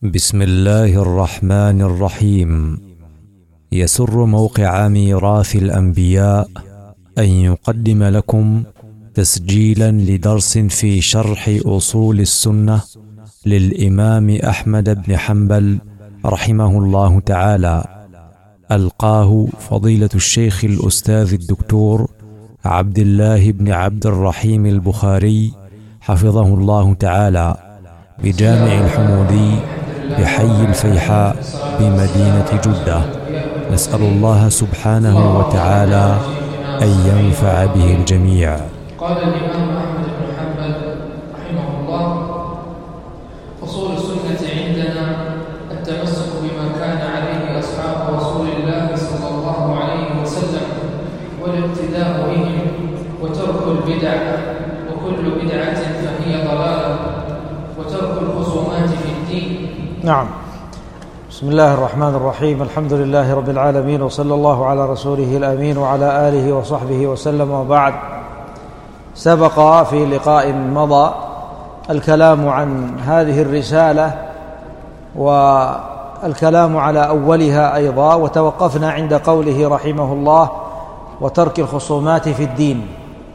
بسم الله الرحمن الرحيم. يسر موقع ميراث الأنبياء أن يقدم لكم تسجيلا لدرس في شرح أصول السنة للإمام أحمد بن حنبل رحمه الله تعالى، ألقاه فضيلة الشيخ الأستاذ الدكتور عبد الله بن عبد الرحيم البخاري حفظه الله تعالى بجامع الحمودي بحي الفيحاء بمدينة جدة. نسأل الله سبحانه وتعالى أن ينفع به الجميع. قال الإمام أحمد بن حنبل رحمه الله: أصول السنة عندنا التمسك بما كان عليه أصحاب رسول الله صلى الله عليه وسلم والاقتداء بهم وترك البدع، وكل بدعة فهي ضلالة، وترك الخصومات في الدين. نعم. بسم الله الرحمن الرحيم. الحمد لله رب العالمين، وصلى الله على رسوله الأمين وعلى آله وصحبه وسلم، وبعد. سبق في لقاء مضى الكلام عن هذه الرسالة والكلام على أولها أيضا، وتوقفنا عند قوله رحمه الله: وترك الخصومات في الدين.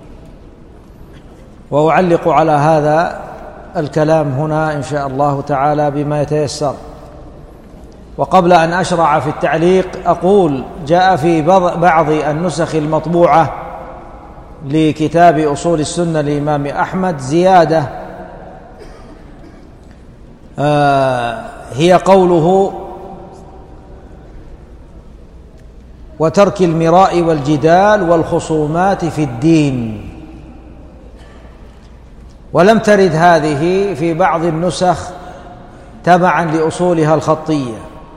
وأعلق على هذا الكلام هنا إن شاء الله تعالى بما يتيسر. وقبل أن أشرع في التعليق أقول: جاء في بعض النسخ المطبوعة لكتاب أصول السنة للإمام أحمد زيادة، هي قوله: وترك المراء والجدال والخصومات في الدين. ولم ترد هذه في بعض النسخ تبعا لأصولها الخطية.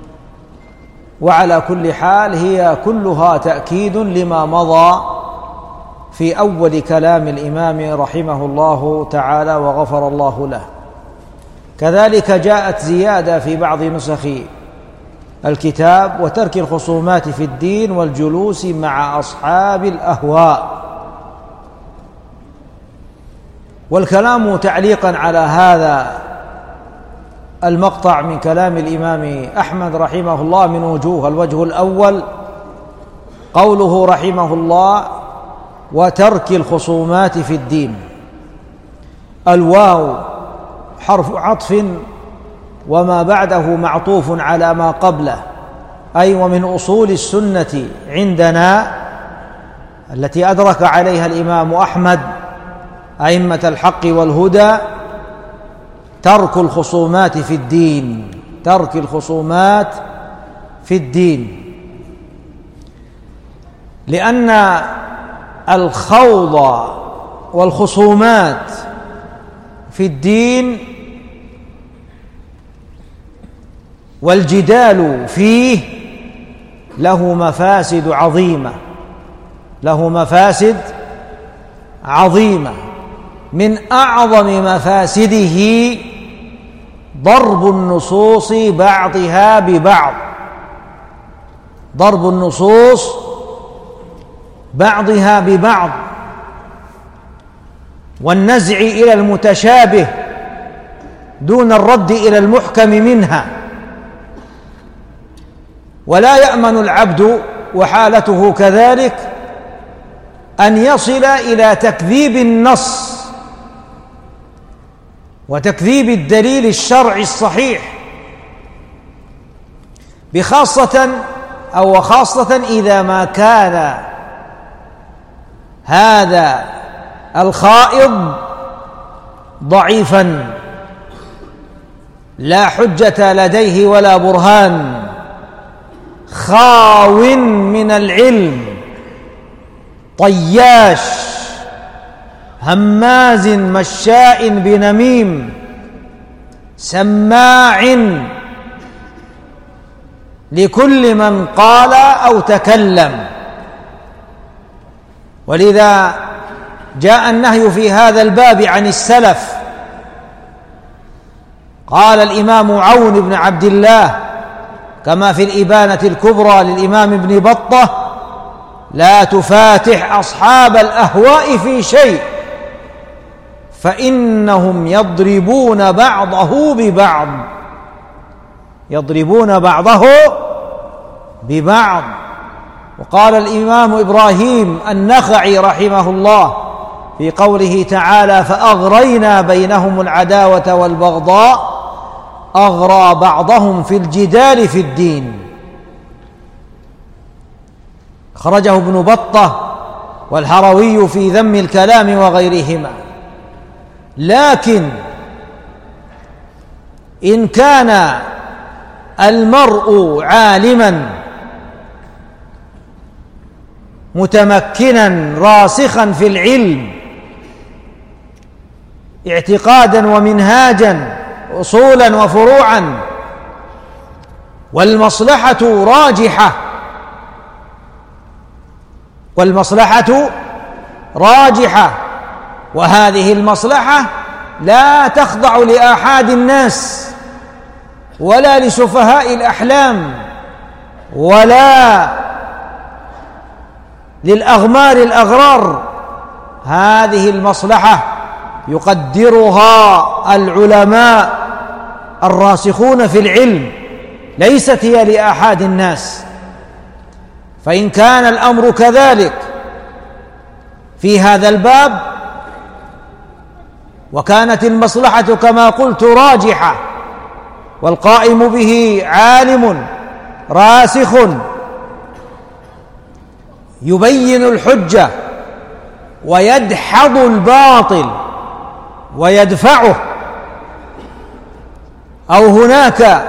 وعلى كل حال هي كلها تأكيد لما مضى في أول كلام الإمام رحمه الله تعالى وغفر الله له. كذلك جاءت زيادة في بعض نسخ الكتاب: وترك الخصومات في الدين والجلوس مع أصحاب الأهواء. والكلام تعليقا على هذا المقطع من كلام الإمام أحمد رحمه الله من وجوه. الوجه الأول قوله رحمه الله: وترك الخصومات في الدين. الواو حرف عطف وما بعده معطوف على ما قبله، أي ومن أصول السنة عندنا التي أدرك عليها الإمام أحمد أئمة الحق والهدى ترك الخصومات في الدين. ترك الخصومات في الدين، لأن الخوض والخصومات في الدين والجدال فيه له مفاسد عظيمة، له مفاسد عظيمة. من أعظم مفاسده ضرب النصوص بعضها ببعض، ضرب النصوص بعضها ببعض، والنزع إلى المتشابه دون الرد إلى المحكم منها. ولا يأمن العبد وحالته كذلك أن يصل إلى تكذيب النص وتكذيب الدليل الشرعي الصحيح، خاصة إذا ما كان هذا الخائض ضعيفا لا حجة لديه ولا برهان، خاو من العلم، طياش، هماز مشاء بنميم، سماع لكل من قال أو تكلم. ولذا جاء النهي في هذا الباب عن السلف. قال الإمام عون بن عبد الله كما في الإبانة الكبرى للإمام ابن بطة: لا تفاتح أصحاب الأهواء في شيء فإنهم يضربون بعضه ببعض. يضربون بعضه ببعض. وقال الإمام إبراهيم النخعي رحمه الله في قوله تعالى: فأغرينا بينهم العداوة والبغضاء، أغرى بعضهم في الجدال في الدين. خرجه ابن بطة والهروي في ذم الكلام وغيرهما. لكن إن كان المرء عالما متمكنا راسخا في العلم اعتقادا ومنهاجا أصولا وفروعا، والمصلحة راجحة، وهذه المصلحة لا تخضع لآحاد الناس ولا لسفهاء الأحلام ولا للأغمار الأغرار. هذه المصلحة يقدرها العلماء الراسخون في العلم، ليست هي لآحاد الناس. فإن كان الأمر كذلك في هذا الباب، وكانت المصلحة كما قلت راجحة، والقائم به عالم راسخ يبين الحجة ويدحض الباطل ويدفعه، أو هناك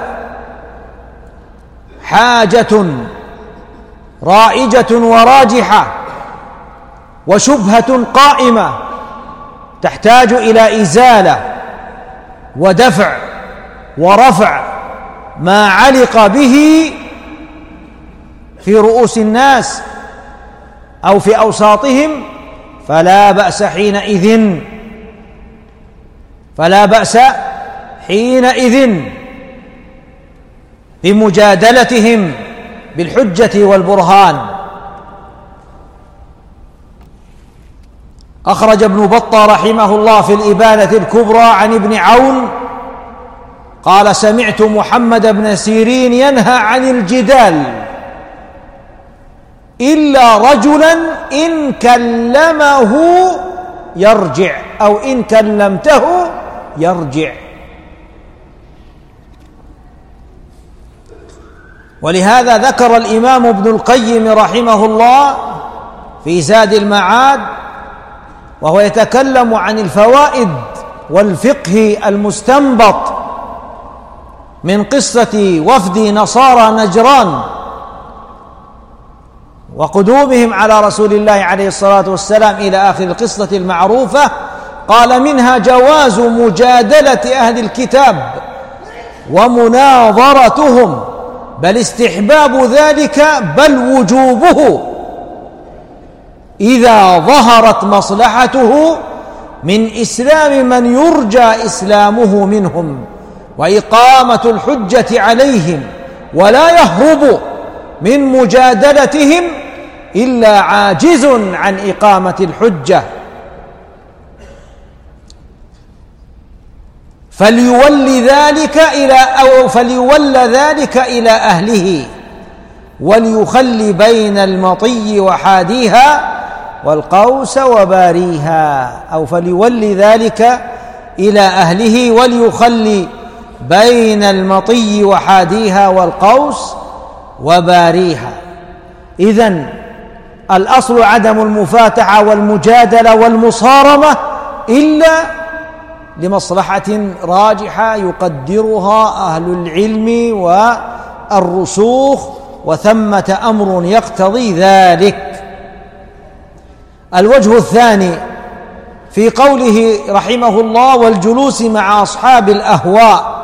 حاجة رائجة وراجحة وشبهة قائمة تحتاج إلى إزالة ودفع ورفع ما علق به في رؤوس الناس أو في أوساطهم، فلا بأس حينئذ بمجادلتهم بالحجة والبرهان. أخرج ابن بطة رحمه الله في الإبانة الكبرى عن ابن عون قال: سمعت محمد بن سيرين ينهى عن الجدال إلا رجلا إن كلمه يرجع، أو إن كلمته يرجع. ولهذا ذكر الإمام ابن القيم رحمه الله في زاد المعاد وهو يتكلم عن الفوائد والفقه المستنبط من قصة وفد نصارى نجران وقدومهم على رسول الله عليه الصلاة والسلام إلى آخر القصة المعروفة، قال: منها جواز مجادلة أهل الكتاب ومناظرتهم، بل استحباب ذلك، بل وجوبه إذا ظهرت مصلحته من إسلام من يرجى إسلامه منهم وإقامة الحجة عليهم، ولا يهرب من مجادلتهم إلا عاجز عن إقامة الحجة، فليول ذلك إلى أهله، وليخل بين المطي وحاديها والقوس وباريها، أو فليول ذلك إلى أهله وليخل بين المطي وحاديها والقوس وباريها. إذن الأصل عدم المفاتحة والمجادلة والمصارمة إلا لمصلحة راجحة يقدرها أهل العلم والرسوخ، وثمة أمر يقتضي ذلك. الوجه الثاني في قوله رحمه الله: والجلوس مع أصحاب الأهواء،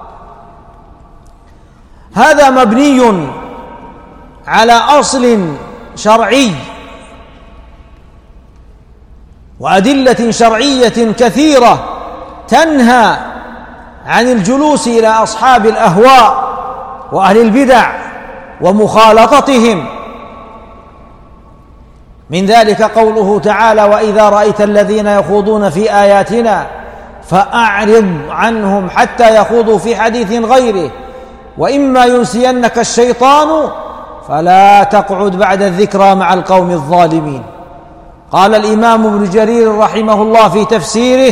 هذا مبني على أصل شرعي وأدلة شرعية كثيرة تنهى عن الجلوس إلى أصحاب الأهواء وأهل البدع ومخالطتهم. من ذلك قوله تعالى: وإذا رأيت الذين يخوضون في آياتنا فأعرض عنهم حتى يخوضوا في حديث غيره وإما ينسينك الشيطان فلا تقعد بعد الذكرى مع القوم الظالمين. قال الإمام ابن جرير رحمه الله في تفسيره: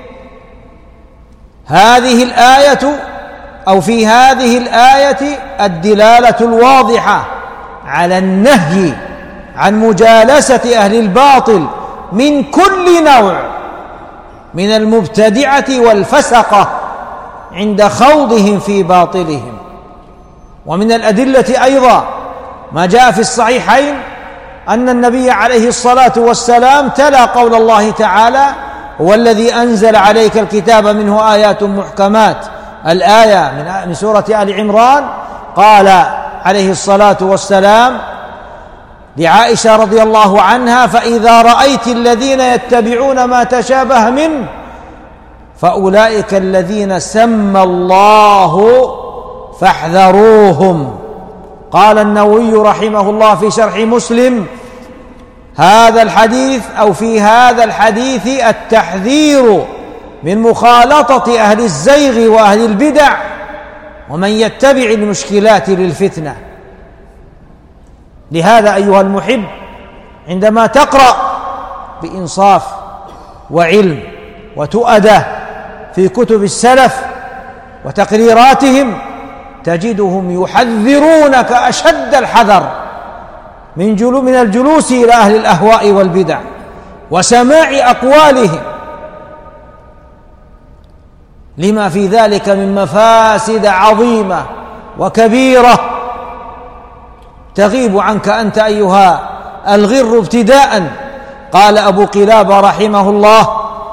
هذه الآية أو في هذه الآية الدلالة الواضحة على النهي عن مجالسة أهل الباطل من كل نوع من المبتدعة والفسقة عند خوضهم في باطلهم. ومن الأدلة أيضا ما جاء في الصحيحين أن النبي عليه الصلاة والسلام تلا قول الله تعالى: هو الذي أنزل عليك الكتاب منه آيات محكمات، الآية من سورة آل عمران. قال عليه الصلاة والسلام لعائشة رضي الله عنها: فإذا رأيت الذين يتبعون ما تشابه منه فأولئك الذين سمى الله فاحذروهم. قال النووي رحمه الله في شرح مسلم: هذا الحديث أو في هذا الحديث التحذير من مخالطة أهل الزيغ وأهل البدع ومن يتبع المشكلات للفتنة. لهذا أيها المحب، عندما تقرأ بإنصاف وعلم وتؤدة في كتب السلف وتقريراتهم تجدهم يحذرونك أشد الحذر من الجلوس إلى أهل الأهواء والبدع وسماع أقوالهم، لما في ذلك من مفاسد عظيمة وكبيرة تغيب عنك أنت أيها الغر ابتداء. قال أبو قلابة رحمه الله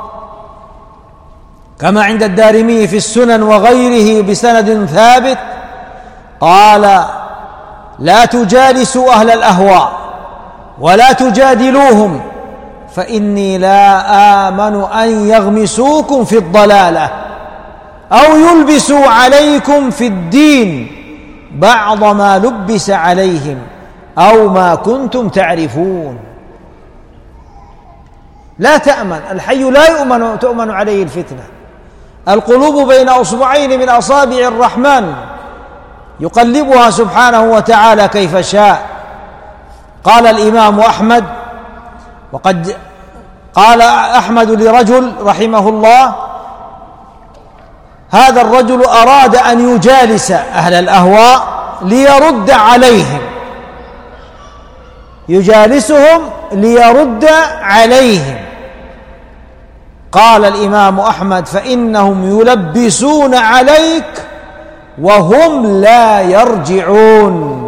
كما عند الدارمي في السنن وغيره بسند ثابت، قال: لا تجالسوا أهل الأهواء ولا تجادلوهم فإني لا آمن أن يغمسوكم في الضلالة أو يلبسوا عليكم في الدين بعض ما لبس عليهم أو ما كنتم تعرفون. لا تأمن، الحي لا تؤمن عليه الفتنة. القلوب بين أصبعين من أصابع الرحمن يقلبها سبحانه وتعالى كيف شاء. قال الإمام أحمد، وقد قال أحمد لرجل رحمه الله: هذا الرجل أراد أن يجالس أهل الأهواء ليرد عليهم، يجالسهم ليرد عليهم. قال الإمام أحمد: فإنهم يلبسون عليك وهم لا يرجعون،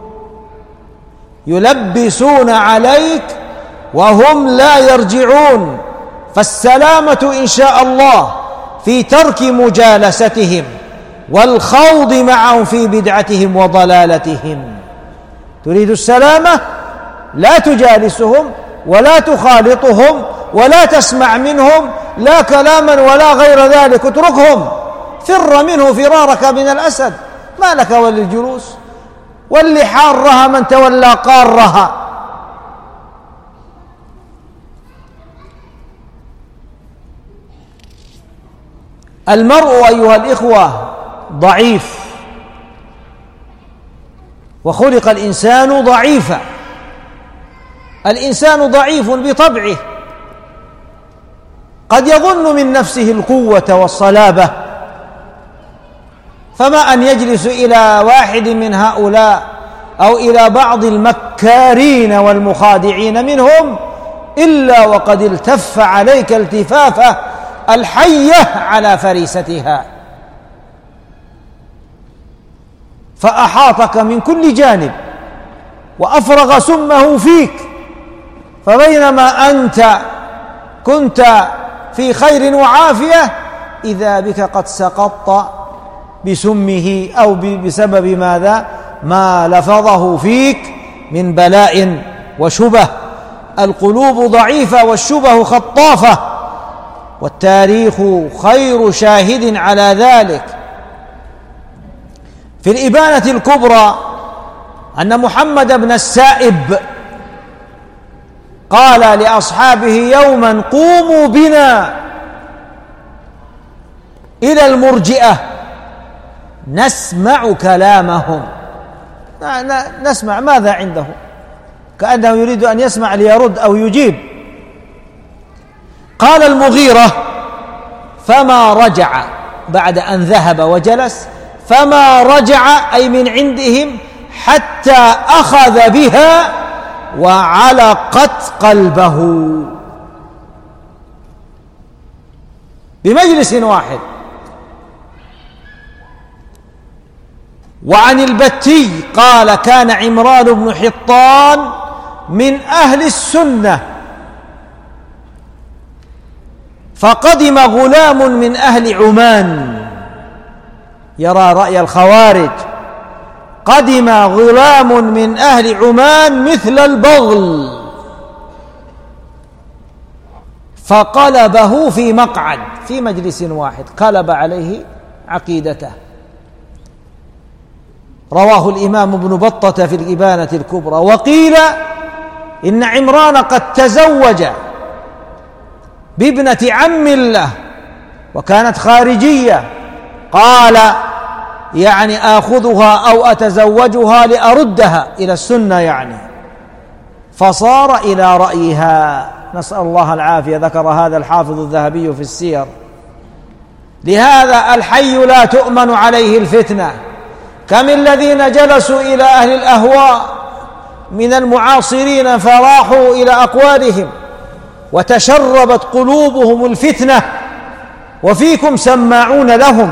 يلبسون عليك وهم لا يرجعون. فالسلامة إن شاء الله في ترك مجالستهم والخوض معهم في بدعتهم وضلالتهم. تريد السلامة؟ لا تجالسهم ولا تخالطهم ولا تسمع منهم لا كلاما ولا غير ذلك، اتركهم، فر منه فرارك من الأسد، ما لك وللجلوس، واللي حارها من تولى قارها. المرء أيها الإخوة ضعيف، وخلق الإنسان ضعيفا، الإنسان ضعيف بطبعه، قد يظن من نفسه القوة والصلابة، فما أن يجلس إلى واحد من هؤلاء أو إلى بعض المكارين والمخادعين منهم إلا وقد التف عليك التفافة الحية على فريستها، فأحاطك من كل جانب وأفرغ سمه فيك، فبينما أنت كنت في خير وعافية إذا بك قد سقطت بسمه أو بسبب ماذا؟ ما لفظه فيك من بلاء وشبه. القلوب ضعيفة والشبه خطافة، والتاريخ خير شاهد على ذلك. في الإبانة الكبرى أن محمد بن السائب قال لأصحابه يوما: قوموا بنا إلى المرجئة، نسمع كلامهم، نسمع ماذا عنده، كأنه يريد أن يسمع ليرد أو يجيب. قال المغيرة: فما رجع بعد أن ذهب وجلس، فما رجع أي من عندهم حتى أخذ بها وعلقت قلبه، بمجلس واحد. وعن البتي قال: كان عمران بن حطان من أهل السنة، فقدم غلام من أهل عمان يرى رأي الخوارج، قدم غلام من أهل عمان مثل البغل فقلبه في مقعد، في مجلس واحد قلب عليه عقيدته. رواه الإمام ابن بطة في الإبانة الكبرى. وقيل إن عمران قد تزوج بابنة عم له وكانت خارجية، قال: يعني آخذها أو أتزوجها لأردها إلى السنة يعني، فصار إلى رأيها، نسأل الله العافية. ذكر هذا الحافظ الذهبي في السير. لهذا الحي لا تؤمن عليه الفتنة. كم الذين جلسوا إلى أهل الأهواء من المعاصرين فراحوا إلى أقوالهم وتشربت قلوبهم الفتنة، وفيكم سماعون لهم.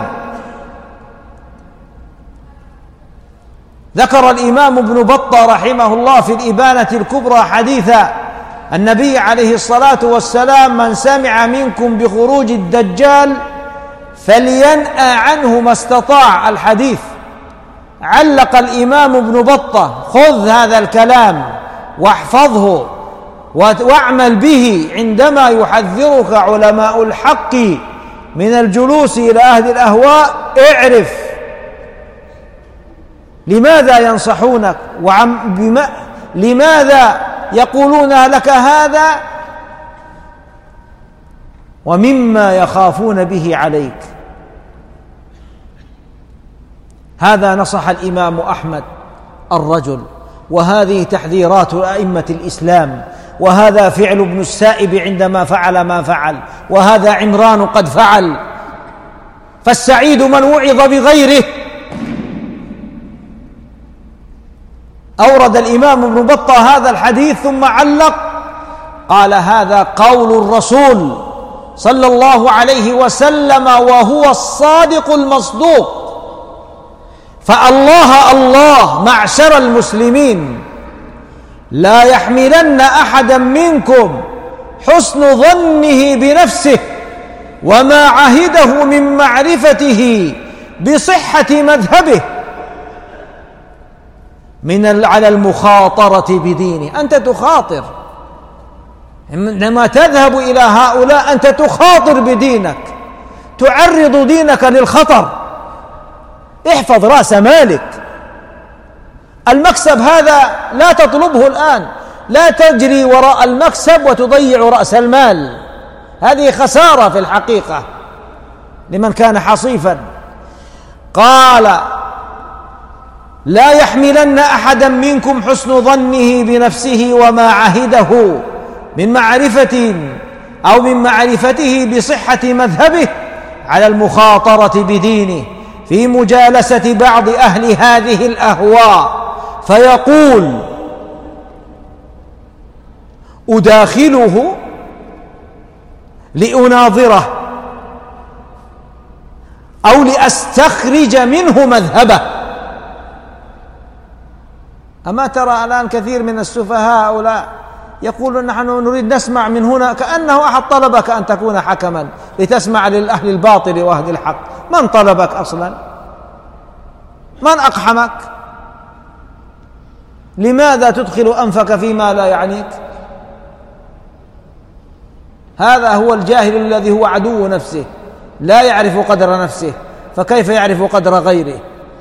ذكر الإمام ابن بطة رحمه الله في الإبانة الكبرى حديث النبي عليه الصلاة والسلام: من سمع منكم بخروج الدجال فلينأى عنه ما استطاع. الحديث علق الإمام ابن بطة: خذ هذا الكلام واحفظه واعمل به عندما يحذرك علماء الحق من الجلوس إلى أهل الأهواء. اعرف لماذا ينصحونك لماذا يقولون لك هذا، ومما يخافون به عليك. هذا نصح الإمام أحمد الرجل، وهذه تحذيرات أئمة الإسلام، وهذا فعل ابن السائب عندما فعل ما فعل، وهذا عمران قد فعل. فالسعيد من وعظ بغيره. أورد الإمام ابن بطة هذا الحديث ثم علق قال: هذا قول الرسول صلى الله عليه وسلم وهو الصادق المصدوق. فالله الله معشر المسلمين، لا يحملن أحدا منكم حسن ظنه بنفسه وما عهده من معرفته بصحة مذهبه على المخاطرة بدينه. أنت تخاطر عندما تذهب إلى هؤلاء، أنت تخاطر بدينك، تعرض دينك للخطر. احفظ رأس مالك. المكسب هذا لا تطلبه الآن، لا تجري وراء المكسب وتضيع رأس المال، هذه خسارة في الحقيقة لمن كان حصيفا. قال: لا يحملن أحدا منكم حسن ظنه بنفسه وما عهده من معرفة أو من معرفته بصحة مذهبه على المخاطرة بدينه في مجالسة بعض أهل هذه الأهواء، فيقول: أداخله لأناظره أو لأستخرج منه مذهبه. أما ترى الآن كثير من السفهاء هؤلاء يقولون: نحن نريد نسمع من هنا، كأنه أحد طلبك أن تكون حكما لتسمع للأهل الباطل وأهل الحق. من طلبك أصلا؟ من أقحمك؟ لماذا تدخل أنفك فيما لا يعنيك؟ هذا هو الجاهل الذي هو عدو نفسه، لا يعرف قدر نفسه، فكيف يعرف قدر غيره؟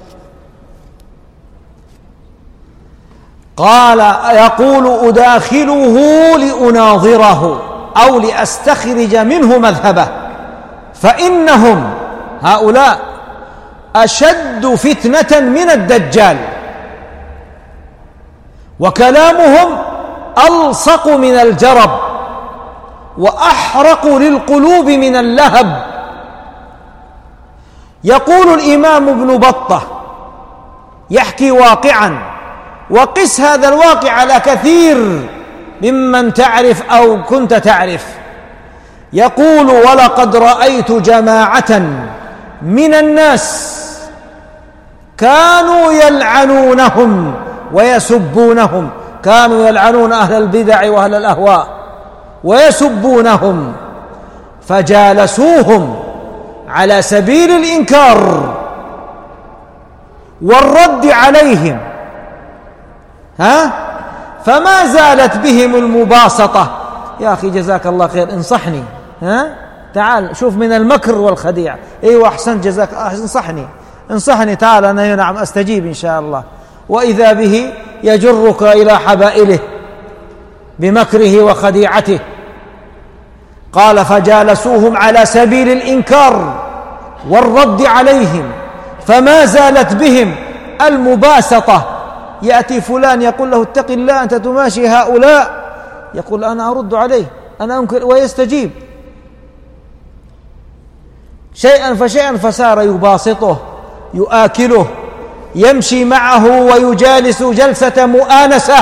قال: يقول: أداخله لأناظره أو لأستخرج منه مذهبه. فإنهم هؤلاء أشد فتنة من الدجال، وكلامهم ألصق من الجرب وأحرق للقلوب من اللهب. يقول الإمام ابن بطة يحكي واقعا، وقس هذا الواقع على كثير ممن تعرف أو كنت تعرف. يقول: ولقد رأيت جماعة من الناس كانوا يلعنونهم ويسبونهم، كانوا يلعنون أهل البدع وأهل الأهواء ويسبونهم، فجالسوهم على سبيل الإنكار والرد عليهم، فما زالت بهم المباسطة. يا أخي جزاك الله خير، انصحني، تعال شوف من المكر والخديعة. ايوه احسنت، جزاك، انصحني، تعال انا نعم استجيب ان شاء الله. واذا به يجرك الى حبائله بمكره وخديعته. قال: فجالسوهم على سبيل الإنكار والرد عليهم، فما زالت بهم المباسطة. يأتي فلان يقول له: اتق الله، أنت تماشي هؤلاء. يقول: أنا أرد عليه، أنا أنكر، ويستجيب. شيئا فشيئا فسار يباسطه، يؤاكله، يمشي معه ويجالس جلسة مؤانسة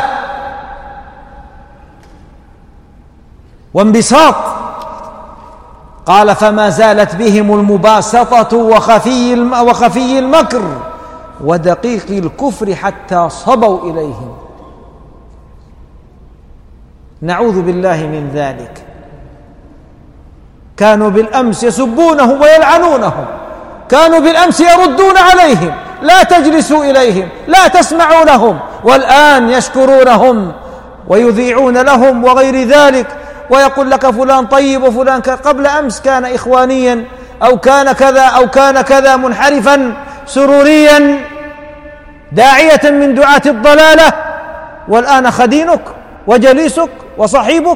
وانبساط. قال: فما زالت بهم المباسطة وخفي المكر ودقيق الكفر حتى صبوا إليهم. نعوذ بالله من ذلك. كانوا بالأمس يسبونهم ويلعنونهم، كانوا بالأمس يردون عليهم: لا تجلسوا إليهم، لا تسمعوا لهم، والآن يشكرونهم ويذيعون لهم وغير ذلك، ويقول لك فلان طيب وفلان قبل أمس كان إخوانيا أو كان كذا أو كان كذا، منحرفا سروريا داعية من دعاة الضلالة، والآن خدينك وجليسك وصحيبك.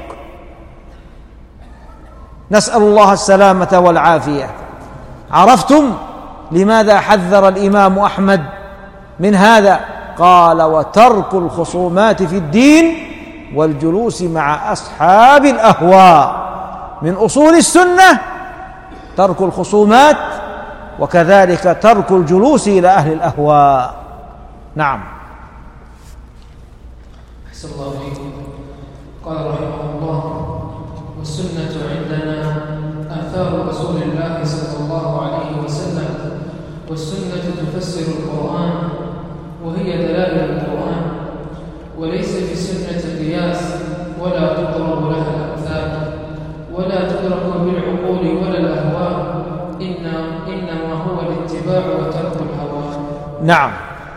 نسأل الله السلامة والعافية. عرفتم لماذا حذر الإمام أحمد من هذا؟ قال: وترك الخصومات في الدين والجلوس مع أصحاب الأهواء. من أصول السنة ترك الخصومات، وكذلك ترك الجلوس إلى أهل الأهواء. نعم. أحسن الله إليكم. قال رحمه الله: والسنة عندنا آثار رسول الله صلى الله عليه وسلم، والسنة تفسر القرآن وهي دلائل القرآن، وليس في السنة قياس ولا تضرب لها الأمثال ولا تدرك بالعقول ولا الأهواء، إنما هو الاتباع وترك الهوى. نعم.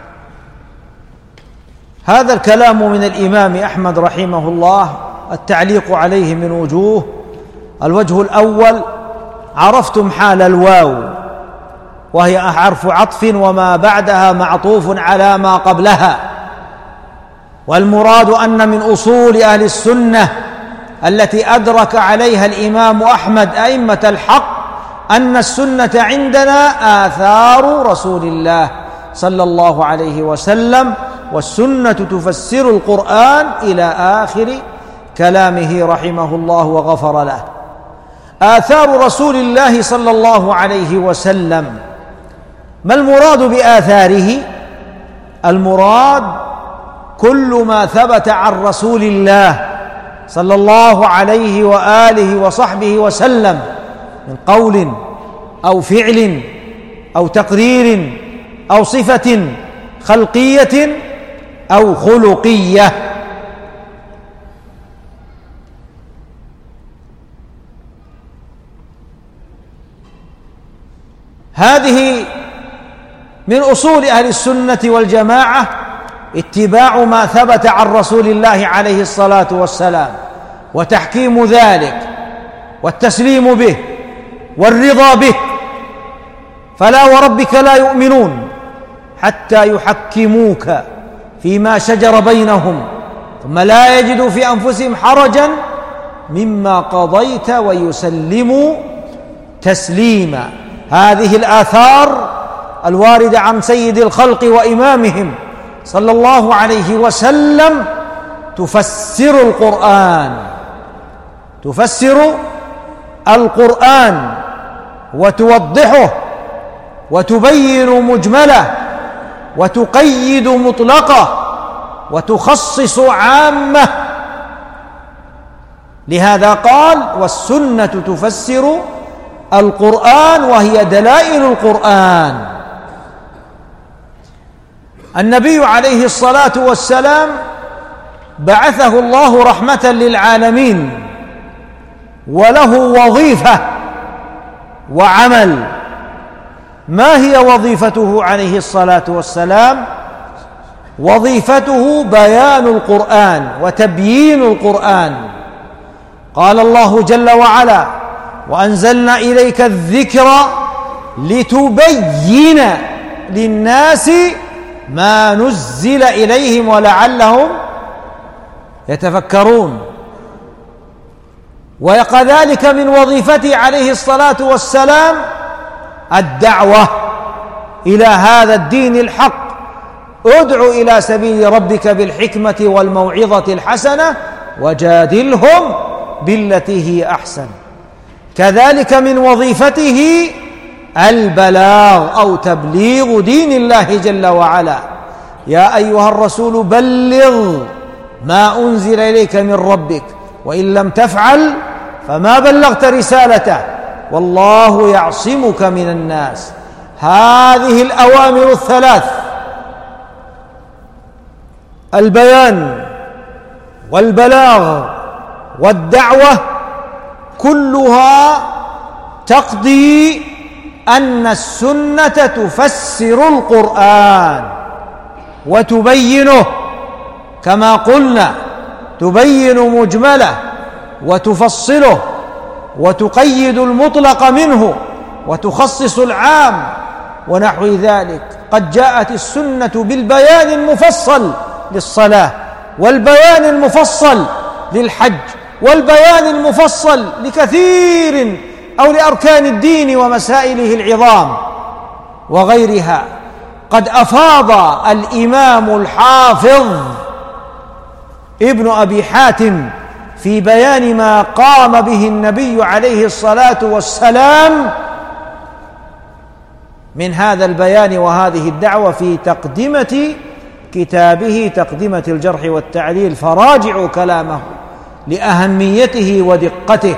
هذا الكلام من الإمام أحمد رحمه الله، التعليق عليه من وجوه. الوجه الأول: عرفتم حال الواو، وهي حرف عطف وما بعدها معطوف على ما قبلها، والمراد أن من أصول أهل السنة التي أدرك عليها الإمام أحمد أئمة الحق أن السنة عندنا آثار رسول الله صلى الله عليه وسلم، والسنة تفسر القرآن إلى آخر كلامه رحمه الله وغفر له. آثار رسول الله صلى الله عليه وسلم، ما المراد بآثاره؟ المراد كل ما ثبت عن رسول الله صلى الله عليه وآله وصحبه وسلم من قول أو فعل أو تقرير أو صفة خلقية أو خلقية. هذه من أصول أهل السنة والجماعة، اتباع ما ثبت عن رسول الله عليه الصلاة والسلام، وتحكيم ذلك والتسليم به والرضا به. فلا وربك لا يؤمنون حتى يحكموك فيما شجر بينهم ثم لا يجدوا في أنفسهم حرجا مما قضيت ويسلموا تسليما. هذه الآثار الواردة عن سيد الخلق وإمامهم صلى الله عليه وسلم تفسر القرآن وتوضحه وتبين مجمله وتقيد مطلقه وتخصص عامه. لهذا قال: والسنة تفسر القرآن وهي دلائل القرآن. النبي عليه الصلاة والسلام بعثه الله رحمة للعالمين، وله وظيفة وعمل. ما هي وظيفته عليه الصلاة والسلام؟ وظيفته بيان القرآن وتبيين القرآن. قال الله جل وعلا: وأنزلنا إليك الذكر لتبين للناس ما نزل إليهم ولعلهم يتفكرون. وكذلك من وظيفته عليه الصلاة والسلام الدعوة إلى هذا الدين الحق: ادع إلى سبيل ربك بالحكمة والموعظة الحسنة وجادلهم بالتي هي أحسن. كذلك من وظيفته البلاغ أو تبليغ دين الله جل وعلا: يا أيها الرسول بلغ ما أنزل إليك من ربك وإن لم تفعل فما بلغت رسالته والله يعصمك من الناس. هذه الأوامر الثلاث: البيان والبلاغ والدعوة، كلها تقضي أن السنة تفسر القرآن وتبينه كما قلنا، تبين مجمله وتفصله وتقيد المطلق منه وتخصص العام ونحو ذلك. قد جاءت السنة بالبيان المفصل للصلاة، والبيان المفصل للحج، والبيان المفصل لكثير أو لأركان الدين ومسائله العظام وغيرها. قد أفاض الإمام الحافظ ابن أبي حاتم في بيان ما قام به النبي عليه الصلاة والسلام من هذا البيان وهذه الدعوة في تقدمة كتابه تقدمة الجرح والتعديل، فراجعوا كلامه لأهميته ودقته.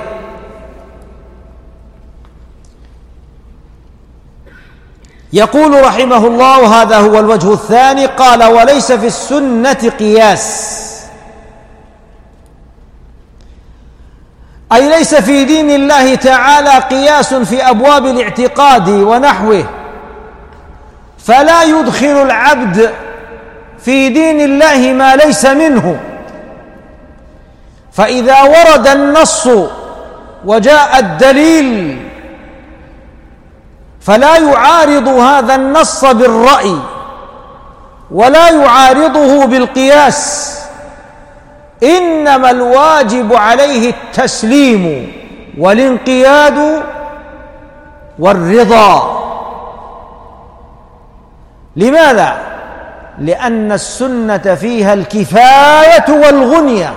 يقول رحمه الله: وهذا هو الوجه الثاني. قال: وليس في السنة قياس، أي ليس في دين الله تعالى قياس في أبواب الاعتقاد ونحوه، فلا يدخل العبد في دين الله ما ليس منه. فإذا ورد النص وجاء الدليل فلا يعارض هذا النص بالرأي ولا يعارضه بالقياس، إنما الواجب عليه التسليم والانقياد والرضا. لماذا؟ لأن السنة فيها الكفاية والغنية.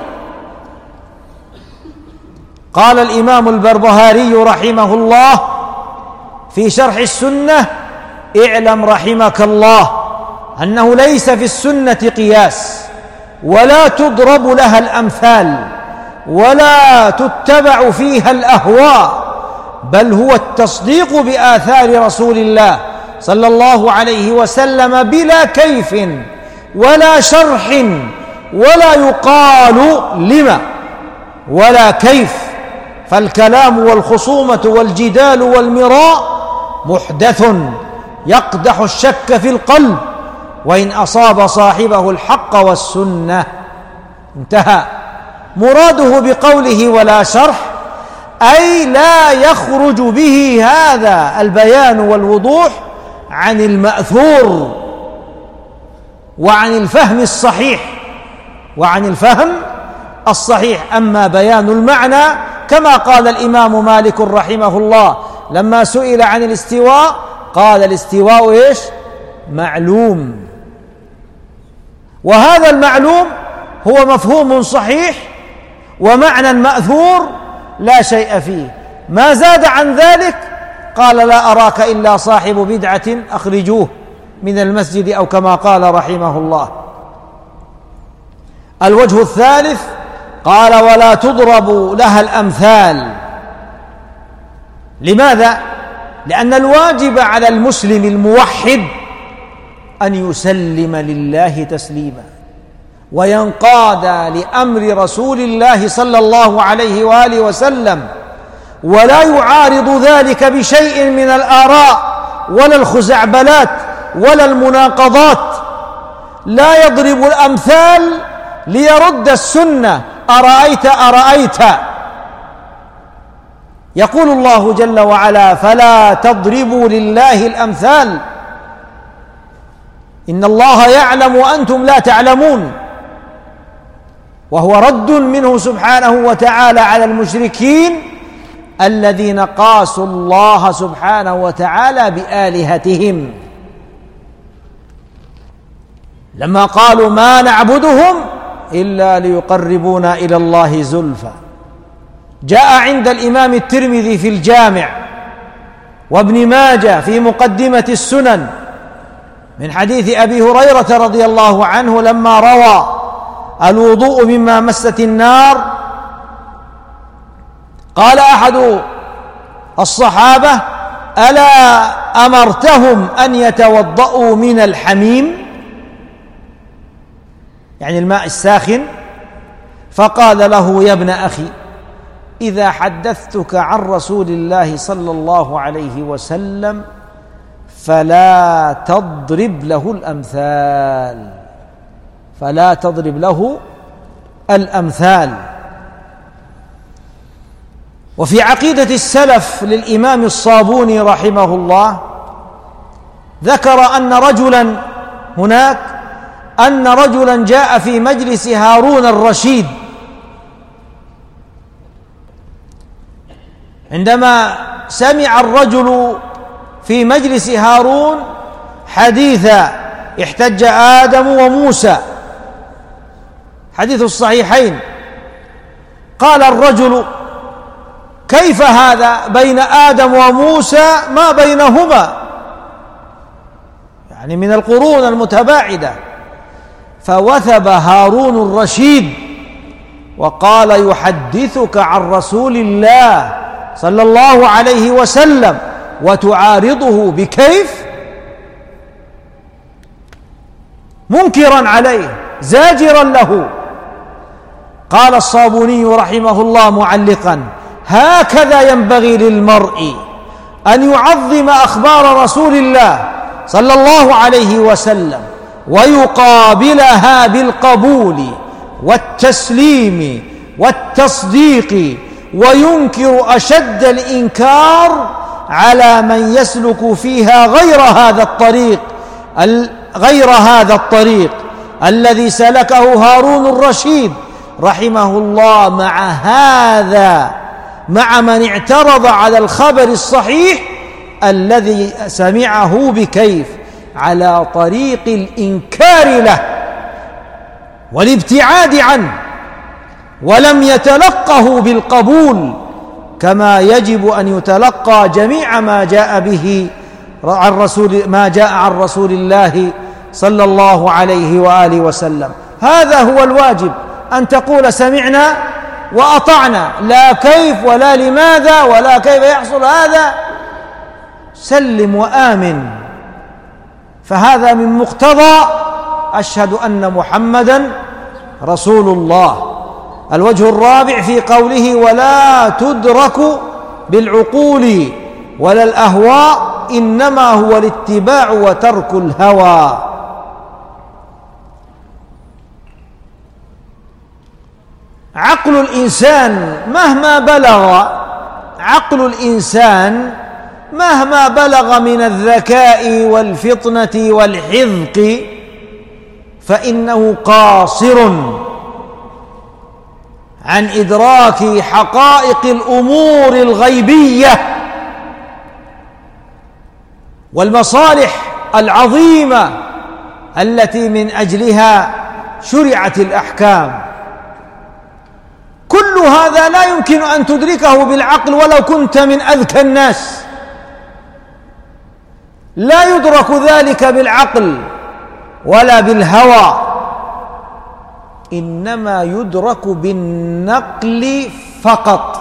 قال الإمام البربهاري رحمه الله في شرح السنة: اعلم رحمك الله أنه ليس في السنة قياس، ولا تضرب لها الأمثال، ولا تتبع فيها الأهواء، بل هو التصديق بآثار رسول الله صلى الله عليه وسلم بلا كيف ولا شرح، ولا يقال لما ولا كيف. فالكلام والخصومة والجدال والمراء محدث يقدح الشك في القلب، وإن أصاب صاحبه الحق والسنة. انتهى. مراده بقوله ولا شرح أي لا يخرج به هذا البيان والوضوح عن المأثور وعن الفهم الصحيح. أما بيان المعنى كما قال الإمام مالك رحمه الله لما سئل عن الاستواء قال الاستواء إيش؟ معلوم، وهذا المعلوم هو مفهوم صحيح ومعنى مأثور لا شيء فيه. ما زاد عن ذلك قال لا أراك إلا صاحب بدعة أخرجوه من المسجد، أو كما قال رحمه الله. الوجه الثالث قال ولا تضرب لها الأمثال. لماذا؟ لأن الواجب على المسلم الموحد أن يسلم لله تسليما وينقاد لأمر رسول الله صلى الله عليه وآله وسلم، ولا يعارض ذلك بشيء من الآراء ولا الخزعبلات ولا المناقضات. لا يضرب الأمثال ليرد السنة. أرأيت يقول الله جل وعلا فلا تضربوا لله الأمثال إن الله يعلم وأنتم لا تعلمون، وهو رد منه سبحانه وتعالى على المشركين الذين قاسوا الله سبحانه وتعالى بآلهتهم لما قالوا ما نعبدهم إلا ليقربونا إلى الله زلفى. جاء عند الإمام الترمذي في الجامع وابن ماجه في مقدمة السنن من حديث أبي هريرة رضي الله عنه لما روى الوضوء مما مست النار، قال أحد الصحابة ألا أمرتهم أن يتوضأوا من الحميم، يعني الماء الساخن؟ فقال له يا ابن أخي إذا حدثتك عن رسول الله صلى الله عليه وسلم فلا تضرب له الأمثال، فلا تضرب له الأمثال. وفي عقيدة السلف للإمام الصابوني رحمه الله ذكر أن رجلا جاء في مجلس هارون الرشيد، عندما سمع الرجل في مجلس هارون حديثا احتج آدم وموسى، حديث الصحيحين، قال الرجل كيف هذا بين آدم وموسى ما بينهما، يعني من القرون المتباعدة. فوثب هارون الرشيد وقال يحدثك عن رسول الله صلى الله عليه وسلم وتعارضه بكيف؟ منكرا عليه زاجرا له. قال الصابوني رحمه الله معلقا هكذا ينبغي للمرء أن يعظم أخبار رسول الله صلى الله عليه وسلم ويقابلها بالقبول والتسليم والتصديق، وينكر أشد الإنكار على من يسلك فيها غير هذا الطريق الذي سلكه هارون الرشيد رحمه الله، مع من اعترض على الخبر الصحيح الذي سمعه بكيف؟ على طريق الإنكار له والابتعاد عنه، ولم يتلقه بالقبول كما يجب أن يتلقى جميع ما جاء عن رسول الله صلى الله عليه وآله وسلم. هذا هو الواجب، أن تقول سمعنا وأطعنا، لا كيف ولا لماذا ولا كيف يحصل هذا، سلم وآمن. فهذا من مقتضى أشهد أن محمدا رسول الله. الوجه الرابع في قوله ولا تدرك بالعقول ولا الأهواء إنما هو الاتباع وترك الهوى. عقل الإنسان مهما بلغ من الذكاء والفطنة والحذق فإنه قاصر عن إدراك حقائق الأمور الغيبية، والمصالح العظيمة التي من أجلها شرعت الأحكام. كل هذا لا يمكن أن تدركه بالعقل ولو كنت من أذكى الناس، لا يدرك ذلك بالعقل ولا بالهوى، إنما يدرك بالنقل فقط.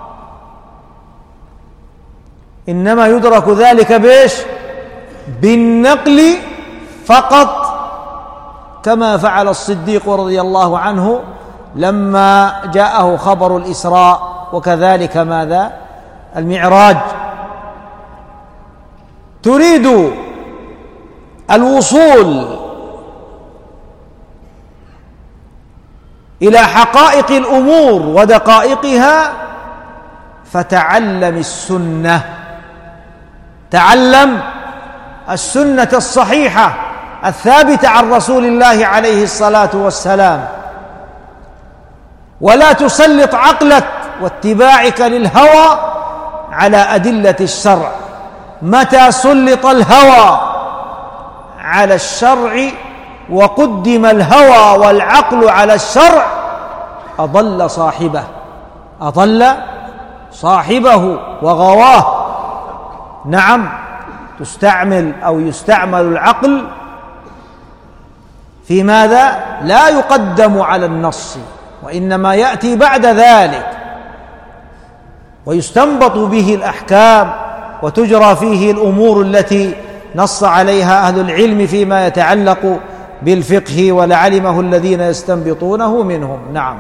إنما يدرك ذلك بإيش؟ بالنقل فقط، كما فعل الصديق رضي الله عنه لما جاءه خبر الإسراء، وكذلك ماذا؟ المعراج. تريد الوصول إلى حقائق الأمور ودقائقها، فتعلم السنة، تعلم السنة الصحيحة الثابتة عن رسول الله عليه الصلاة والسلام، ولا تسلط عقلك واتباعك للهوى على أدلة الشرع. متى سلط الهوى على الشرع وقدم الهوى والعقل على الشرع أضل صاحبه وغواه. نعم، يستعمل العقل في ماذا؟ لا يقدم على النص، وإنما يأتي بعد ذلك، ويستنبط به الأحكام وتجرى فيه الأمور التي نص عليها أهل العلم فيما يتعلق بالفقه، ولعلمه الذين يستنبطونه منهم. نعم.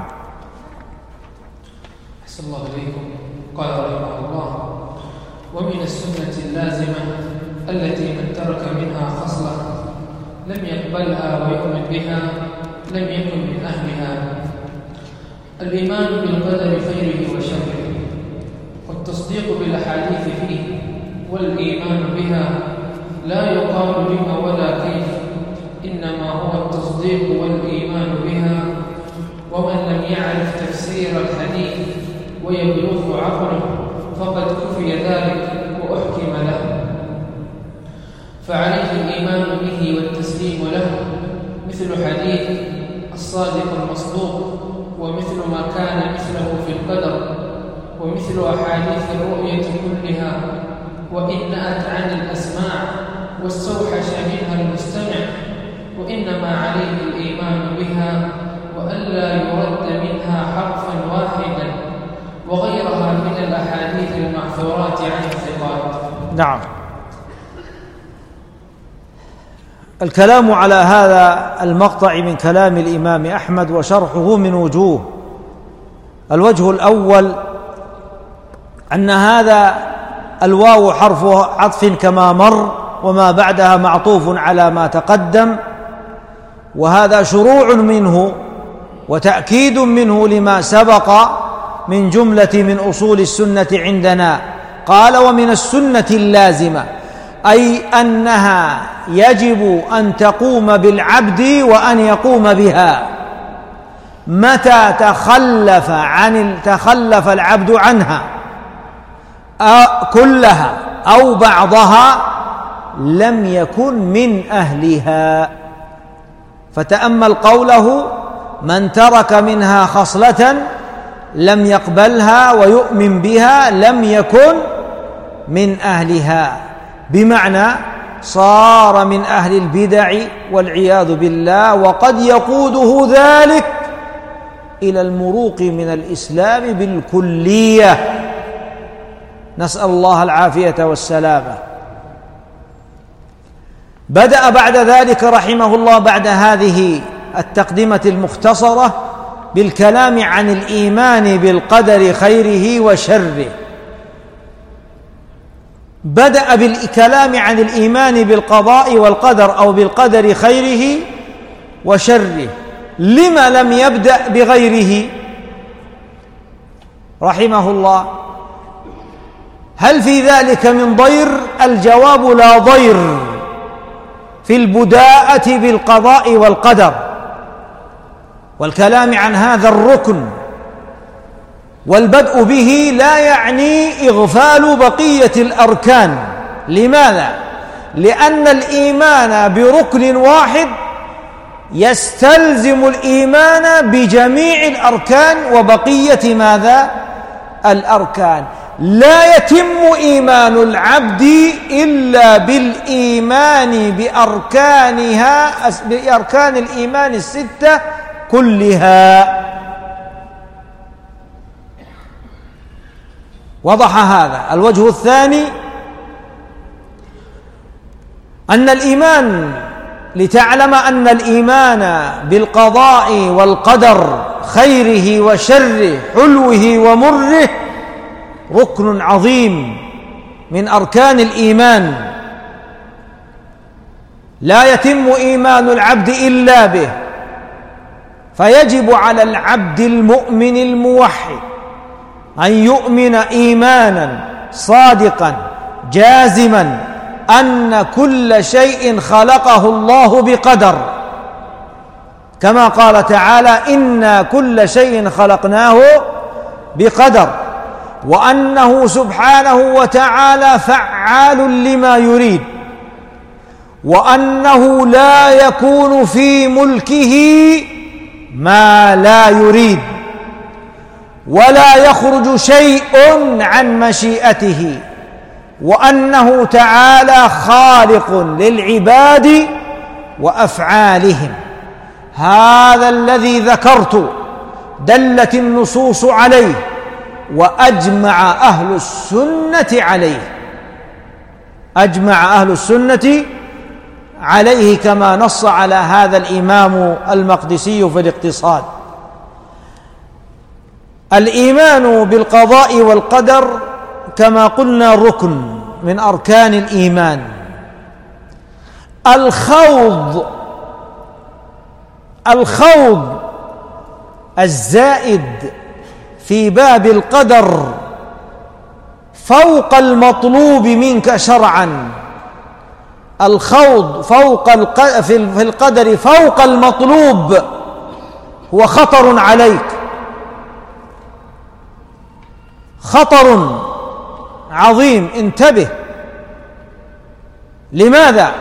أحسن الله إليكم. قال رحمه الله: ومن السنة اللازمة التي من ترك منها خصلة لم يقبلها ويؤمن بها لم يكن من أهلها الإيمان بالقدر خيره وشره، والتصديق بالأحاديث فيه، والإيمان بها لا يقال بما ولا كيف، إنما هو التصديق والإيمان بها. ومن لم يعرف تفسير الحديث ويبلغ عقله فقد كفي ذلك وأحكم له، فعليه الإيمان به والتسليم له، مثل حديث الصادق المصدوق، ومثل ما كان مثله في القدر، ومثل أحاديث الرؤية كلها، وإن نأت عن الأسماع واستوحش منها المستمع، وإنما عليه الإيمان بها وألا يرد منها حرفا واحدا، وغيرها من الأحاديث المعثورات عن الثقات. نعم. الكلام على هذا المقطع من كلام الإمام أحمد وشرحه من وجوه. الوجه الأول أن هذا الواو حرف عطف كما مر، وما بعدها معطوف على ما تقدم، وهذا شروع منه وتأكيد منه لما سبق من جملة من أصول السنة عندنا. قال: ومن السنة اللازمة، أي أنها يجب أن تقوم بالعبد وأن يقوم بها. متى تخلف العبد عنها كلها أو بعضها لم يكن من أهلها. فتأمل قوله: من ترك منها خصلة لم يقبلها ويؤمن بها لم يكن من أهلها، بمعنى صار من أهل البدع والعياذ بالله، وقد يقوده ذلك إلى المروق من الإسلام بالكلية، نسأل الله العافية والسلامة. بدأ بعد ذلك رحمه الله بعد هذه التقدمة المختصرة بالكلام عن الإيمان بالقدر خيره وشره. بدأ بالكلام عن الإيمان بالقضاء والقدر أو بالقدر خيره وشره. لما لم يبدأ بغيره رحمه الله؟ هل في ذلك من ضير؟ الجواب: لا ضير في البداءة بالقضاء والقدر والكلام عن هذا الركن، والبدء به لا يعني إغفال بقية الأركان. لماذا؟ لأن الإيمان بركن واحد يستلزم الإيمان بجميع الأركان وبقية ماذا؟ الأركان. لا يتم إيمان العبد إلا بالإيمان بأركان الإيمان الستة كلها. وضح هذا. الوجه الثاني أن الإيمان، لتعلم أن الإيمان بالقضاء والقدر خيره وشره حلوه ومره ركن عظيم من أركان الإيمان، لا يتم إيمان العبد إلا به، فيجب على العبد المؤمن الموحد أن يؤمن إيمانا صادقا جازما أن كل شيء خلقه الله بقدر، كما قال تعالى: إنا كل شيء خلقناه بقدر، وأنه سبحانه وتعالى فعال لما يريد، وأنه لا يكون في ملكه ما لا يريد، ولا يخرج شيء عن مشيئته، وأنه تعالى خالق للعباد وأفعالهم. هذا الذي ذكرت دلت النصوص عليه، وأجمع أهل السنة عليه، أجمع أهل السنة عليه، كما نص على هذا الإمام المقدسي في الاقتصاد. الإيمان بالقضاء والقدر كما قلنا ركن من أركان الإيمان. الخوض الزائد في باب القدر فوق المطلوب منك شرعا، الخوض في القدر فوق المطلوب هو خطر عليك، خطر عظيم، انتبه. لماذا؟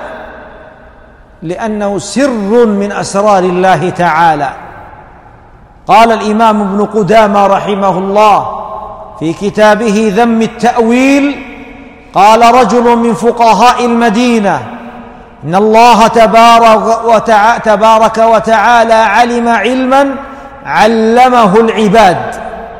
لأنه سر من أسرار الله تعالى. قال الإمام ابن قدامة رحمه الله في كتابه ذم التأويل، قال رجل من فقهاء المدينة: إن الله تبارك وتعالى علم علما علمه العباد،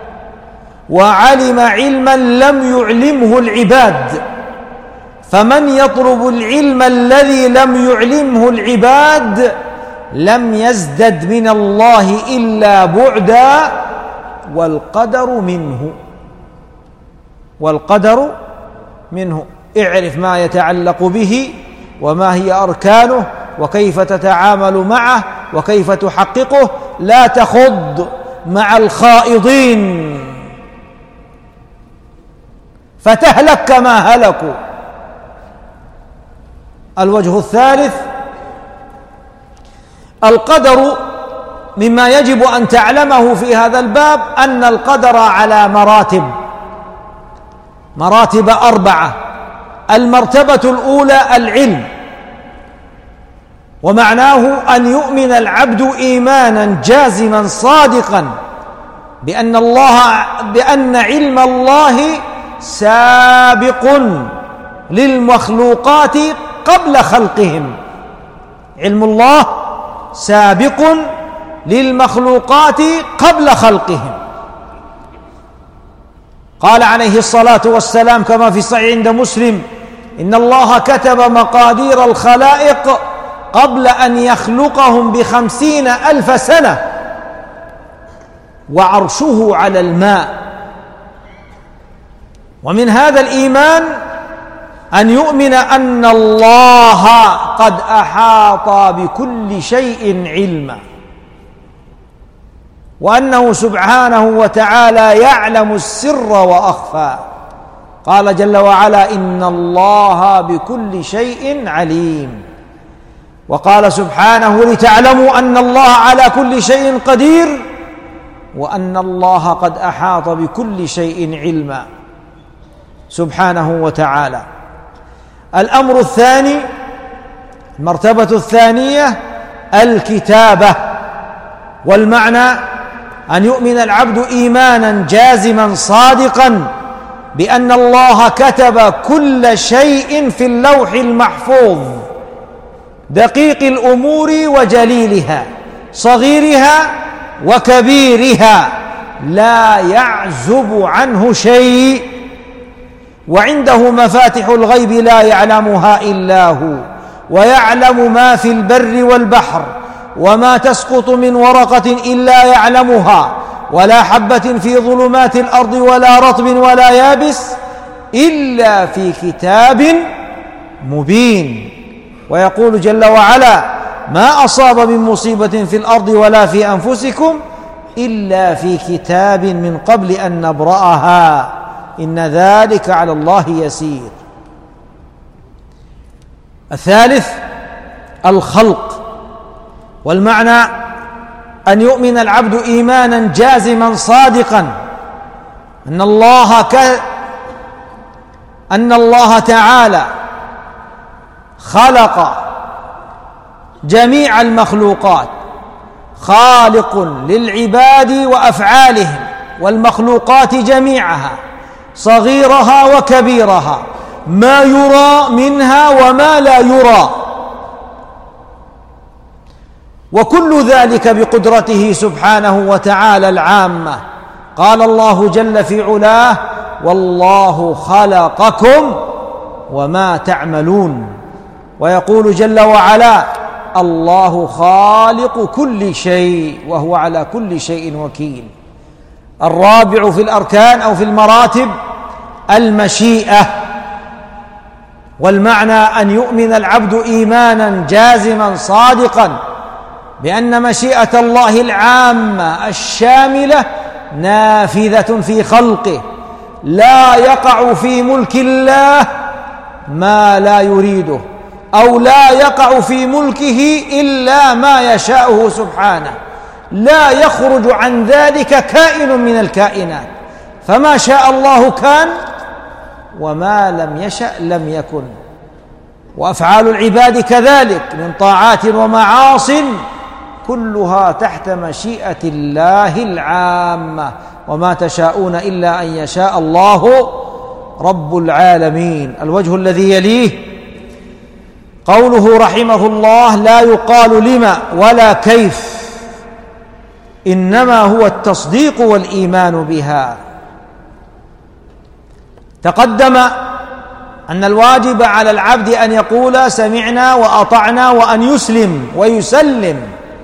وعلم علما لم يعلمه العباد، فمن يطلب العلم الذي لم يعلمه العباد لم يزدد من الله إلا بعدا، والقدر منه. اعرف ما يتعلق به وما هي أركانه وكيف تتعامل معه وكيف تحققه، لا تخض مع الخائضين فتهلك كما هلكوا. الوجه الثالث: القدر مما يجب أن تعلمه في هذا الباب أن القدر على مراتب 4. المرتبة الأولى العلم، ومعناه أن يؤمن العبد إيمانا جازما صادقا بأن علم الله سابق للمخلوقات قبل خلقهم. علم الله سابق للمخلوقات قبل خلقهم. قال عليه الصلاة والسلام كما في الصحيح عند مسلم: إن الله كتب مقادير الخلائق قبل أن يخلقهم ب50,000 سنة، وعرشه على الماء. ومن هذا الإيمان أن يؤمن أن الله قد أحاط بكل شيء علما، وأنه سبحانه وتعالى يعلم السر وأخفى. قال جل وعلا: إن الله بكل شيء عليم. وقال سبحانه: لتعلموا أن الله على كل شيء قدير، وأن الله قد أحاط بكل شيء علما سبحانه وتعالى. الأمر الثاني، المرتبة الثانية الكتابة، والمعنى أن يؤمن العبد إيمانا جازما صادقا بأن الله كتب كل شيء في اللوح المحفوظ، دقيق الأمور وجليلها، صغيرها وكبيرها، لا يعزب عنه شيء، وعنده مفاتح الغيب لا يعلمها إلا هو، ويعلم ما في البر والبحر، وما تسقط من ورقة إلا يعلمها، ولا حبة في ظلمات الأرض ولا رطب ولا يابس إلا في كتاب مبين. ويقول جل وعلا: ما أصاب من مصيبة في الأرض ولا في أنفسكم إلا في كتاب من قبل أن نبرأها إن ذلك على الله يسير. الثالث الخلق، والمعنى أن يؤمن العبد إيمانا جازما صادقا أن الله تعالى خلق جميع المخلوقات، خالق للعباد وأفعالهم والمخلوقات جميعها، صغيرها وكبيرها، ما يرى منها وما لا يرى، وكل ذلك بقدرته سبحانه وتعالى العامة. قال الله جل في علاه: والله خلقكم وما تعملون. ويقول جل وعلا: الله خالق كل شيء وهو على كل شيء وكيل. الرابع في الأركان أو في المراتب المشيئة، والمعنى أن يؤمن العبد إيمانا جازما صادقا بأن مشيئة الله العامة الشاملة نافذة في خلقه، لا يقع في ملك الله ما لا يريده، أو لا يقع في ملكه إلا ما يشاءه سبحانه، لا يخرج عن ذلك كائن من الكائنات، فما شاء الله كان وما لم يشأ لم يكن. وأفعال العباد كذلك من طاعات ومعاصٍ كلها تحت مشيئة الله العامة، وما تشاءون إلا أن يشاء الله رب العالمين. الوجه الذي يليه قوله رحمه الله: لا يقال لما ولا كيف، إنما هو التصديق والإيمان بها. تقدم أن الواجب على العبد أن يقول سمعنا وأطعنا، وأن يسلم ويسلم،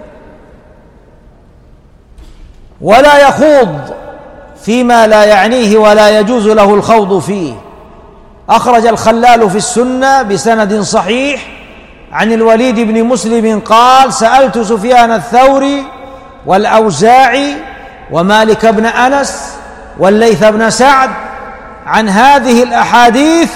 ولا يخوض فيما لا يعنيه ولا يجوز له الخوض فيه. أخرج الخلال في السنة بسند صحيح عن الوليد بن مسلم قال: سألت سفيان الثوري والأوزاعي ومالك بن أنس والليث بن سعد عن هذه الأحاديث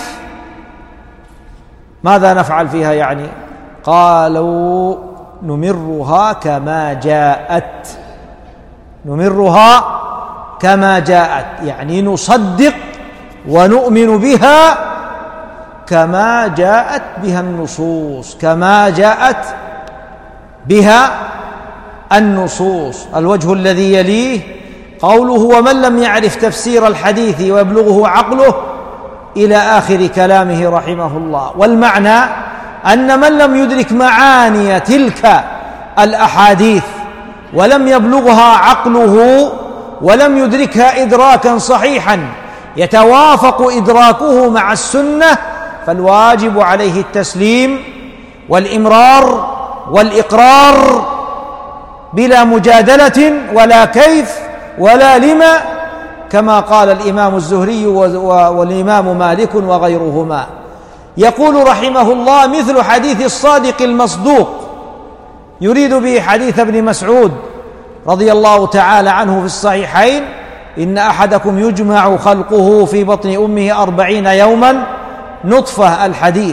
ماذا نفعل فيها يعني؟ قالوا: نمرها كما جاءت، نمرها كما جاءت، يعني نصدق ونؤمن بها كما جاءت بها النصوص، كما جاءت بها النصوص. الوجه الذي يليه قوله: ومن لم يعرف تفسير الحديث ويبلغه عقله، إلى آخر كلامه رحمه الله. والمعنى أن من لم يدرك معاني تلك الأحاديث ولم يبلغها عقله ولم يدركها إدراكا صحيحا يتوافق إدراكه مع السنة، فالواجب عليه التسليم والإمرار والإقرار بلا مجادلة ولا كيف ولا لما، كما قال الإمام الزهري والإمام مالك وغيرهما. يقول رحمه الله: مثل حديث الصادق المصدوق، يريد به حديث ابن مسعود رضي الله تعالى عنه في الصحيحين: إن أحدكم يجمع خلقه في بطن أمه 40 يوما نطفة. الحديث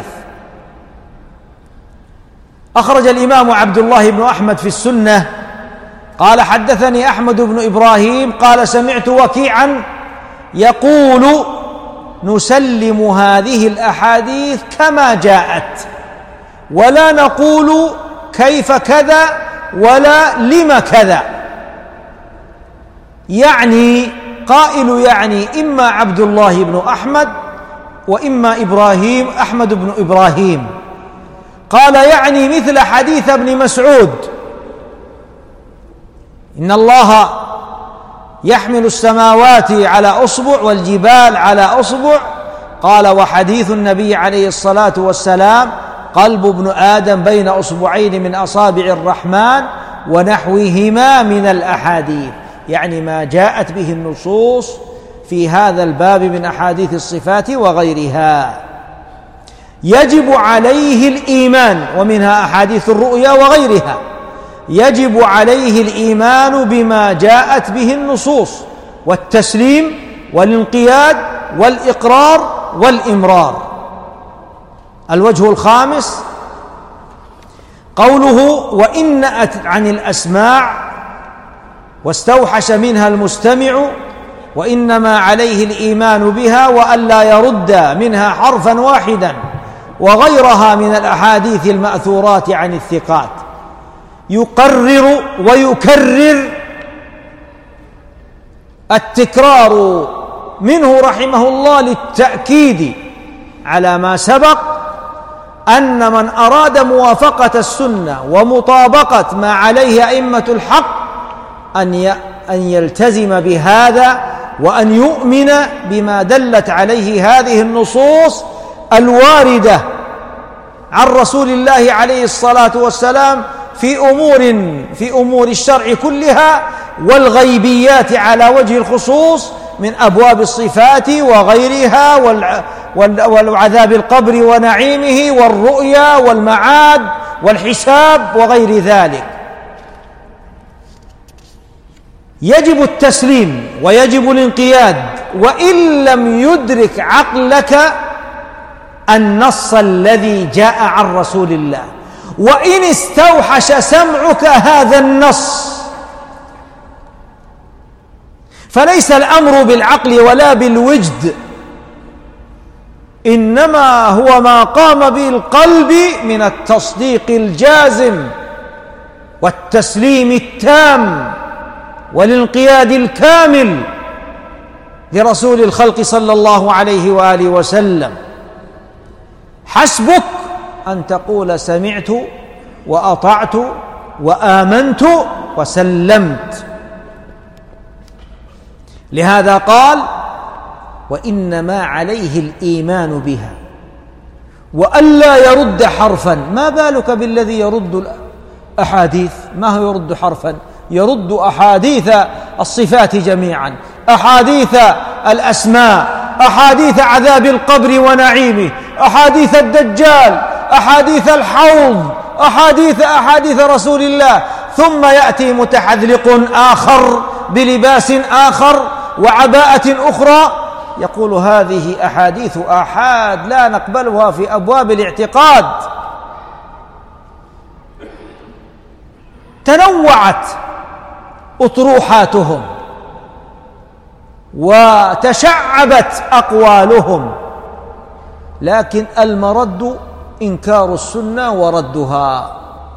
أخرج الإمام عبد الله بن أحمد في السنة قال: حدثني أحمد بن إبراهيم قال: سمعت وكيعا يقول: نسلم هذه الأحاديث كما جاءت، ولا نقول كيف كذا ولا لم كذا. يعني قائل إما عبد الله بن أحمد وإما إبراهيم أحمد بن إبراهيم. قال مثل حديث ابن مسعود: إن الله يحمل السماوات على أصبع والجبال على أصبع. قال: وحديث النبي عليه الصلاة والسلام: قلب ابن آدم بين أصبعين من أصابع الرحمن، ونحوهما من الأحاديث، ما جاءت به النصوص في هذا الباب من أحاديث الصفات وغيرها. يجب عليه الإيمان، ومنها أحاديث الرؤيا وغيرها، يجب عليه الإيمان بما جاءت به النصوص، والتسليم والانقياد والإقرار والإمرار. الوجه الخامس قوله: وإن أتت عن الأسماع واستوحش منها المستمع، وإنما عليه الإيمان بها وألا يرد منها حرفا واحدا، وغيرها من الأحاديث المأثورات عن الثقات. يقرر ويكرر، التكرار منه رحمه الله للتأكيد على ما سبق، أن من أراد موافقة السنة ومطابقة ما عليه أئمة الحق أن يلتزم بهذا، وأن يؤمن بما دلت عليه هذه النصوص الواردة عن رسول الله عليه الصلاة والسلام في أمور الشرع كلها، والغيبيات على وجه الخصوص من أبواب الصفات وغيرها، والعذاب القبر ونعيمه، والرؤيا والمعاد والحساب وغير ذلك. يجب التسليم ويجب الانقياد، وإن لم يدرك عقلك النص الذي جاء عن رسول الله، وإن استوحش سمعك هذا النص، فليس الأمر بالعقل ولا بالوجد، إنما هو ما قام به القلب من التصديق الجازم والتسليم التام والانقياد الكامل لرسول الخلق صلى الله عليه وآله وسلم. حسبك أن تقول: سمعت وأطعت وآمنت وسلمت. لهذا قال: وإنما عليه الإيمان بها وألا يرد حرفا. ما بالك بالذي يرد الأحاديث؟ ما هو يرد حرفا؟ يرد أحاديث الصفات جميعا، أحاديث الأسماء، أحاديث عذاب القبر ونعيمه، أحاديث الدجال، أحاديث الحوض، أحاديث رسول الله. ثم يأتي متحذلق آخر بلباس آخر وعباءة أخرى يقول: هذه أحاديث آحاد لا نقبلها في أبواب الاعتقاد. تنوعت أطروحاتهم وتشعبت أقوالهم، لكن المرد إنكار السنة وردها،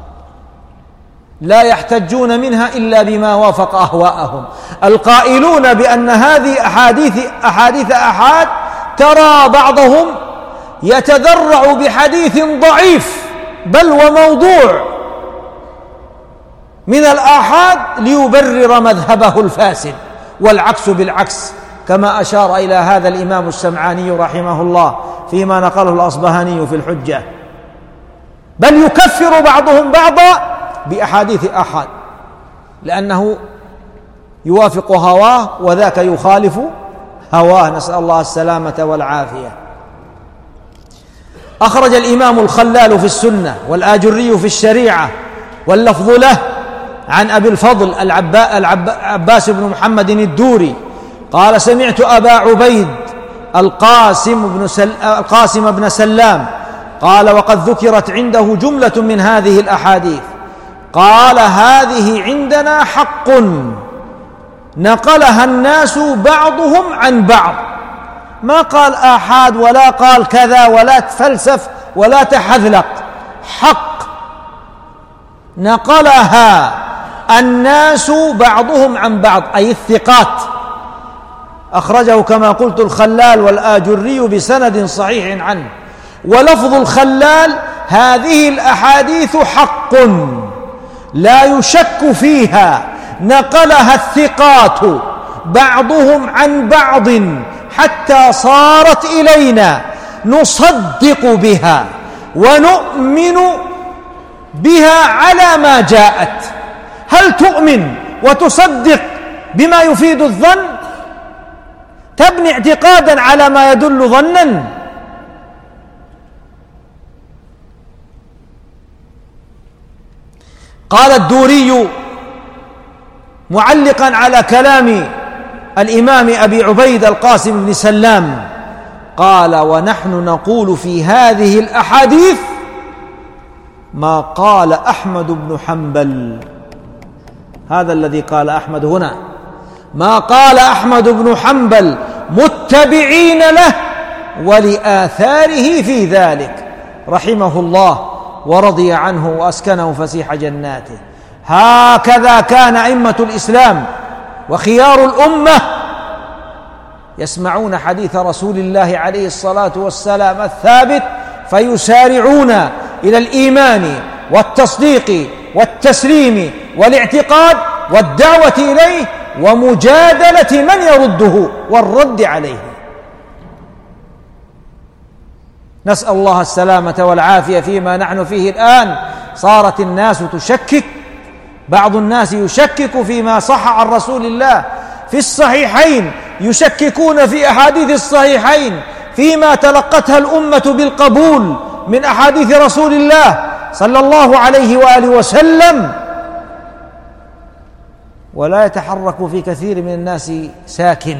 لا يحتجون منها إلا بما وافق أهواءهم. القائلون بأن هذه أحاديث أحاد، ترى بعضهم يتذرع بحديث ضعيف بل وموضوع من الآحاد ليبرر مذهبه الفاسد، والعكس بالعكس، كما أشار إلى هذا الإمام السمعاني رحمه الله فيما نقله الأصبهاني في الحجة. بل يكفر بعضهم بعضا بأحاديث أحاد، لأنه يوافق هواه وذاك يخالف هواه، نسأل الله السلامة والعافية. أخرج الإمام الخلال في السنة والآجري في الشريعة واللفظ له عن أبي الفضل العباس بن محمد الدوري قال: سمعت أبا عبيد القاسم بن سلام قال: وقد ذكرت عنده جملة من هذه الأحاديث، قال: هذه عندنا حق نقلها الناس بعضهم عن بعض، ما قال آحاد ولا قال كذا ولا تفلسف ولا تحذلق، حق نقلها الناس بعضهم عن بعض، أي الثقات. أخرجه كما قلت الخلال والآجري بسند صحيح عنه. ولفظ الخلال: هذه الأحاديث حق لا يشك فيها، نقلها الثقات بعضهم عن بعض حتى صارت إلينا، نصدق بها ونؤمن بها على ما جاءت. هل تؤمن وتصدق بما يفيد الظن؟ تبني اعتقادا على ما يدل ظنا؟ قال الدوري معلقا على كلام الإمام أبي عبيد القاسم بن سلام، قال: ونحن نقول في هذه الأحاديث ما قال أحمد بن حنبل. هذا الذي قال أحمد هنا، ما قال أحمد بن حنبل متبعين له ولآثاره في ذلك، رحمه الله ورضي عنه وأسكنه فسيح جناته. هكذا كان أئمة الإسلام وخيار الأمة يسمعون حديث رسول الله عليه الصلاة والسلام الثابت فيسارعون إلى الإيمان والتصديق والتسليم والاعتقاد والدعوة إليه ومجادلة من يرده والرد عليه. نسأل الله السلامة والعافية فيما نحن فيه الآن. صارت الناس تشكك، بعض الناس يشكك فيما صح عن رسول الله في الصحيحين، يشككون في أحاديث الصحيحين فيما تلقتها الأمة بالقبول من أحاديث رسول الله صلى الله عليه وآله وسلم، ولا يتحرك في كثير من الناس ساكن.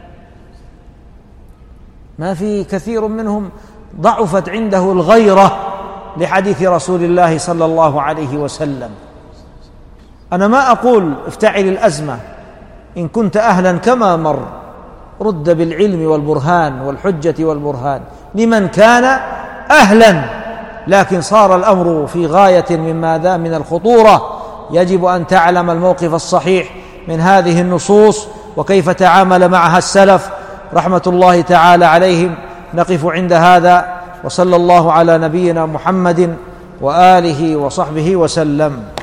ما في كثير منهم ضعفت عنده الغيرة لحديث رسول الله صلى الله عليه وسلم. أنا ما أقول افتعل الأزمة، إن كنت أهلا كما مر رد بالعلم والبرهان والحجة والبرهان لمن كان أهلا، لكن صار الأمر في غاية مما من الخطورة. يجب أن تعلم الموقف الصحيح من هذه النصوص وكيف تعامل معها السلف رحمة الله تعالى عليهم. نقف عند هذا، وصلى الله على نبينا محمد وآله وصحبه وسلم.